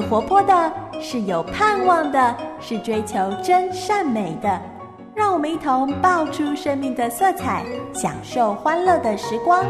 活泼的，是有盼望的，是追求真善美的。让我们一同爆出生命的色彩，享受欢乐的时光。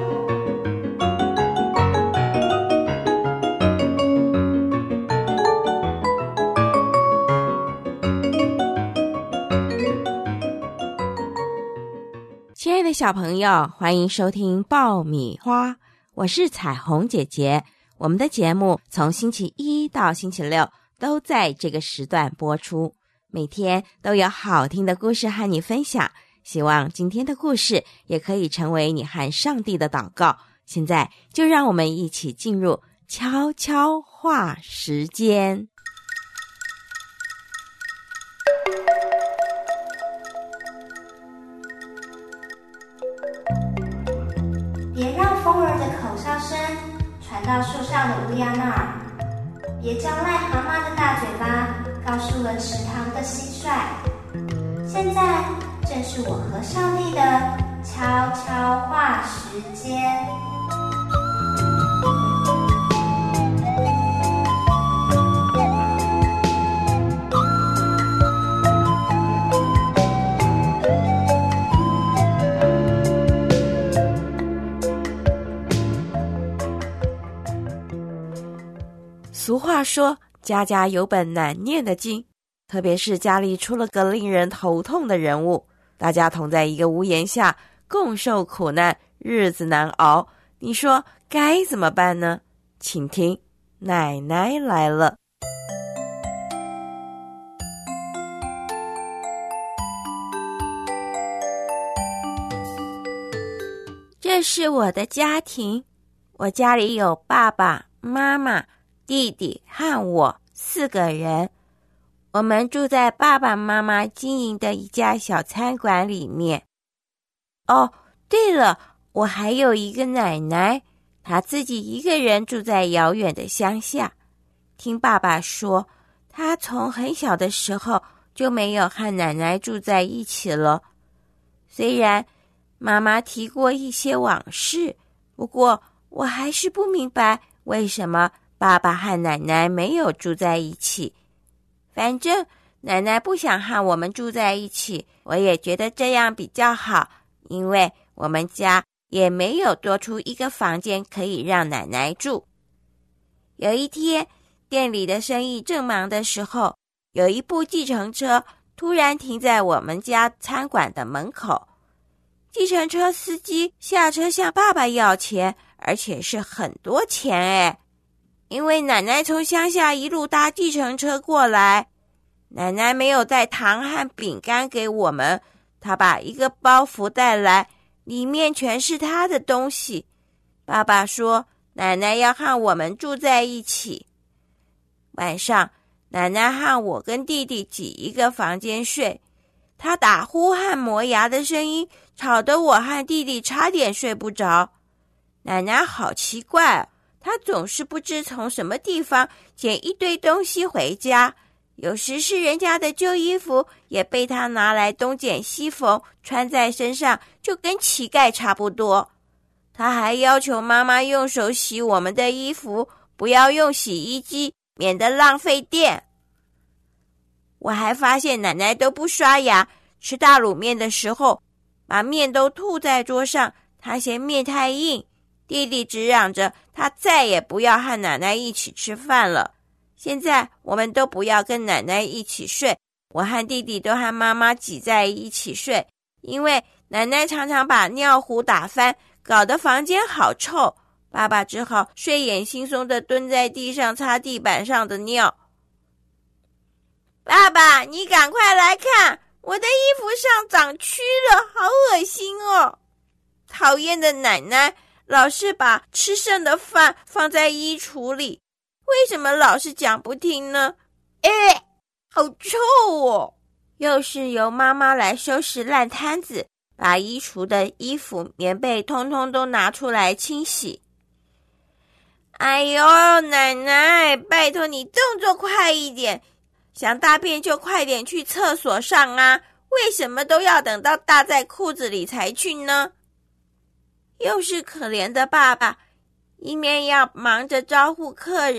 亲爱的小朋友，欢迎收听爆米花，我是彩虹姐姐。我们的节目从星期一到星期六都在这个时段播出，每天都有好听的故事和你分享。希望今天的故事也可以成为你和上帝的祷告。现在就让我们一起进入悄悄话时间。 别让风儿的口哨声传到树上的乌鸦那儿，别叫癞蛤蟆的大嘴巴告诉了池塘的蟋蟀。现在正是我和上帝的悄悄话时间。 俗话说，家家有本难念的经，特别是家里出了个令人头痛的人物，大家同在一个屋檐下，共受苦难，日子难熬，你说该怎么办呢？请听，奶奶来了。这是我的家庭，我家里有爸爸妈妈、弟弟和我4个人，我们住在爸爸妈妈经营的一家小餐馆里面。哦，对了，我还有一个奶奶，她自己一个人住在遥远的乡下。听爸爸说，她从很小的时候就没有和奶奶住在一起了。虽然妈妈提过一些往事，不过我还是不明白为什么爸爸和奶奶没有住在一起。反正奶奶不想和我们住在一起，我也觉得这样比较好，因为我们家也没有多出一个房间可以让奶奶住。有一天，店里的生意正忙的时候，有一部计程车突然停在我们家餐馆的门口。计程车司机下车向爸爸要钱，而且是很多钱哎。因为奶奶从乡下一路搭计程车过来，奶奶没有带糖和饼干给我们，她把一个包袱带来，里面全是她的东西。爸爸说，奶奶要和我们住在一起。晚上，奶奶和我跟弟弟挤一个房间睡，她打呼和磨牙的声音吵得我和弟弟差点睡不着。奶奶好奇怪，她总是不知从什么地方捡一堆东西回家，有时是人家的旧衣服，也被她拿来东剪西缝，穿在身上就跟乞丐差不多。她还要求妈妈用手洗我们的衣服，不要用洗衣机，免得浪费电。我还发现奶奶都不刷牙，吃大卤面的时候把面都吐在桌上，她嫌面太硬。弟弟直嚷着他再也不要和奶奶一起吃饭了。现在我们都不要跟奶奶一起睡，我和弟弟都和妈妈挤在一起睡，因为奶奶常常把尿壶打翻，搞得房间好臭。爸爸只好睡眼惺忪地蹲在地上擦地板上的尿。爸爸，你赶快来看，我的衣服上长蛆了，好恶心哦！讨厌的奶奶老是把吃剩的饭放在衣橱里，为什么老是讲不听呢？好臭哦！又是由妈妈来收拾烂摊子，把衣橱的衣服、棉被通通都拿出来清洗。哎呦，奶奶，拜托你动作快一点，想大便就快点去厕所上啊，为什么都要等到大在裤子里才去呢？又是可怜的爸爸，一面要忙着招呼客人，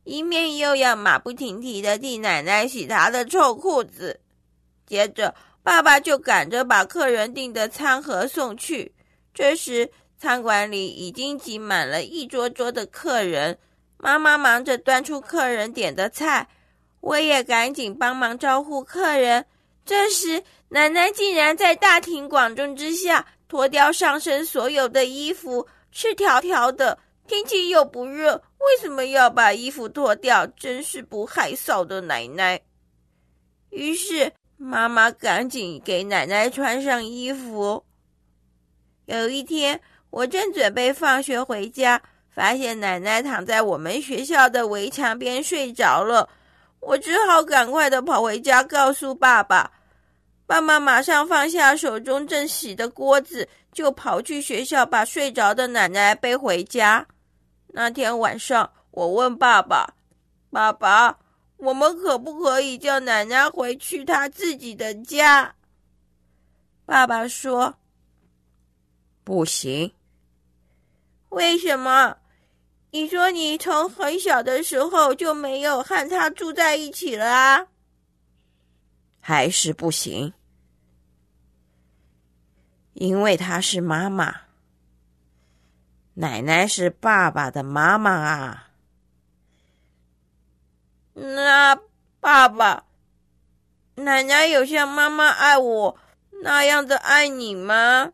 一面又要马不停蹄地替奶奶洗她的臭裤子。接着爸爸就赶着把客人订的餐盒送去。这时餐馆里已经挤满了一桌桌的客人，妈妈忙着端出客人点的菜，我也赶紧帮忙招呼客人。这时奶奶竟然在大庭广众之下脱掉上身所有的衣服，赤条条的，天气又不热，为什么要把衣服脱掉？真是不害臊的奶奶。于是妈妈赶紧给奶奶穿上衣服。有一天，我正准备放学回家，发现奶奶躺在我们学校的围墙边睡着了。我只好赶快地跑回家告诉爸爸。爸妈马上放下手中正洗的锅子，就跑去学校把睡着的奶奶背回家。那天晚上，我问爸爸：“爸爸，我们可不可以叫奶奶回去她自己的家？”爸爸说：“不行。”为什么？你说你从很小的时候就没有和她住在一起了啊？还是不行。因为她是妈妈，奶奶是爸爸的妈妈啊。那爸爸，奶奶有像妈妈爱我那样的爱你吗？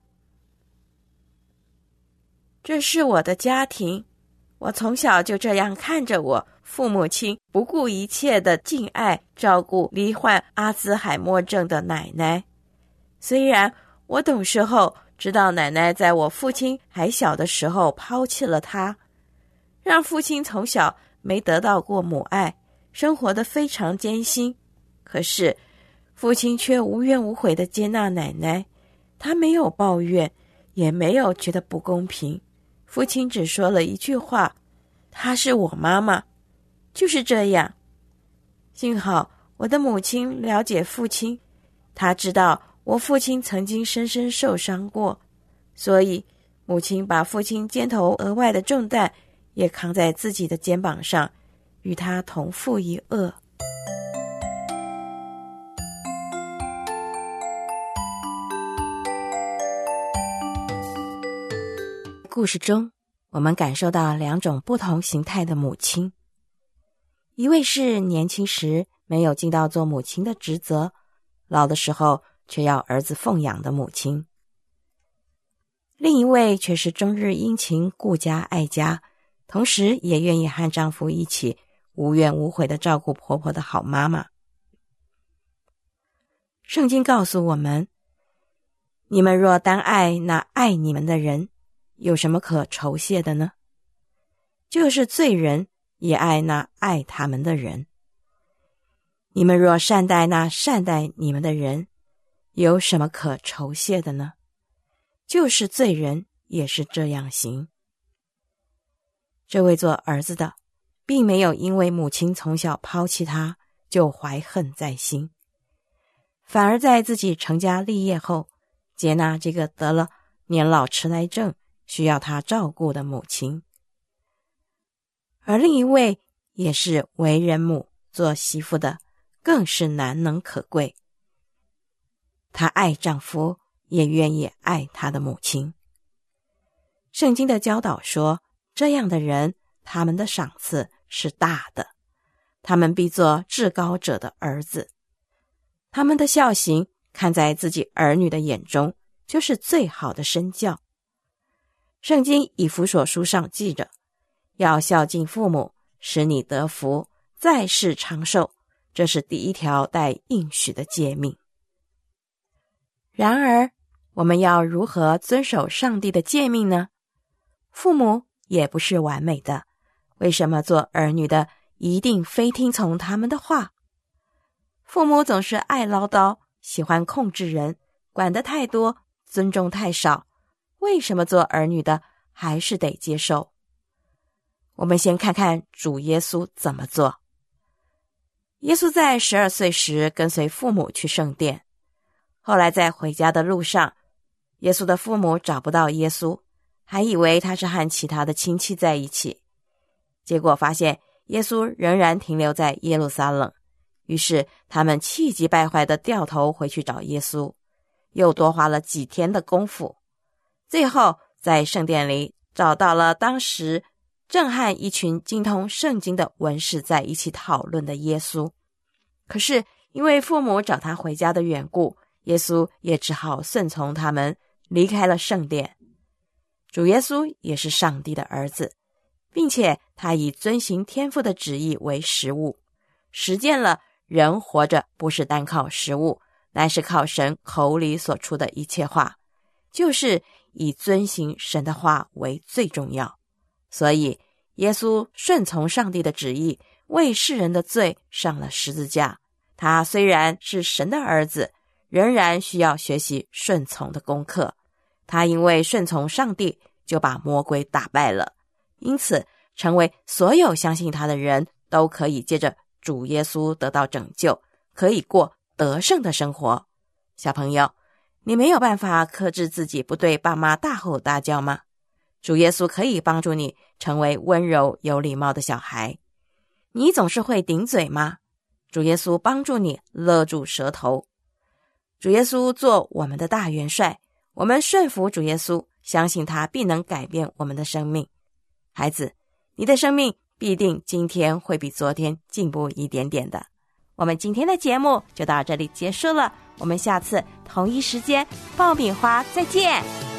这是我的家庭，我从小就这样看着我父母亲不顾一切的敬爱照顾罹患阿兹海默症的奶奶。虽然我懂事后知道奶奶在我父亲还小的时候抛弃了他，让父亲从小没得到过母爱，生活得非常艰辛。可是父亲却无怨无悔地接纳奶奶，他没有抱怨，也没有觉得不公平。父亲只说了一句话：“她是我妈妈。”就是这样。幸好我的母亲了解父亲，她知道我父亲曾经深深受伤过，所以母亲把父亲肩头额外的重担也扛在自己的肩膀上，与他同负一轭。故事中，我们感受到两种不同形态的母亲。一位是年轻时没有尽到做母亲的职责，老的时候却要儿子奉养的母亲。另一位却是终日殷勤顾家爱家，同时也愿意和丈夫一起无怨无悔地照顾婆婆的好妈妈。圣经告诉我们，你们若单爱那爱你们的人，有什么可酬谢的呢？就是罪人也爱那爱他们的人。你们若善待那善待你们的人，有什么可酬谢的呢？就是罪人也是这样行。这位做儿子的，并没有因为母亲从小抛弃他，就怀恨在心，反而在自己成家立业后，接纳这个得了年老痴呆症需要他照顾的母亲。而另一位也是为人母做媳妇的，更是难能可贵。她爱丈夫，也愿意爱她的母亲。圣经的教导说，这样的人，他们的赏赐是大的，他们必做至高者的儿子。他们的孝行看在自己儿女的眼中，就是最好的身教。圣经以弗所书上记着，要孝敬父母，使你得福，在世长寿，这是第一条带应许的诫命。然而，我们要如何遵守上帝的诫命呢？父母也不是完美的，为什么做儿女的一定非听从他们的话？父母总是爱唠叨，喜欢控制人，管得太多，尊重太少，为什么做儿女的还是得接受？我们先看看主耶稣怎么做。耶稣在12岁时跟随父母去圣殿，后来在回家的路上，耶稣的父母找不到耶稣，还以为他是和其他的亲戚在一起，结果发现耶稣仍然停留在耶路撒冷，于是他们气急败坏地掉头回去找耶稣，又多花了几天的功夫。最后在圣殿里找到了当时正和一群精通圣经的文士在一起讨论的耶稣。可是因为父母找他回家的缘故，耶稣也只好顺从他们，离开了圣殿。主耶稣也是上帝的儿子，并且他以遵行天父的旨意为食物，实践了人活着不是单靠食物，乃是靠神口里所出的一切话，就是以遵行神的话为最重要。所以耶稣顺从上帝的旨意，为世人的罪上了十字架。他虽然是神的儿子，仍然需要学习顺从的功课。他因为顺从上帝，就把魔鬼打败了，因此成为所有相信他的人都可以借着主耶稣得到拯救，可以过得胜的生活。小朋友，你没有办法克制自己不对爸妈大吼大叫吗？主耶稣可以帮助你成为温柔有礼貌的小孩。你总是会顶嘴吗？主耶稣帮助你勒住舌头。主耶稣做我们的大元帅，我们顺服主耶稣，相信他必能改变我们的生命。孩子，你的生命必定今天会比昨天进步一点点的。我们今天的节目就到这里结束了，我们下次同一时间爆米花再见。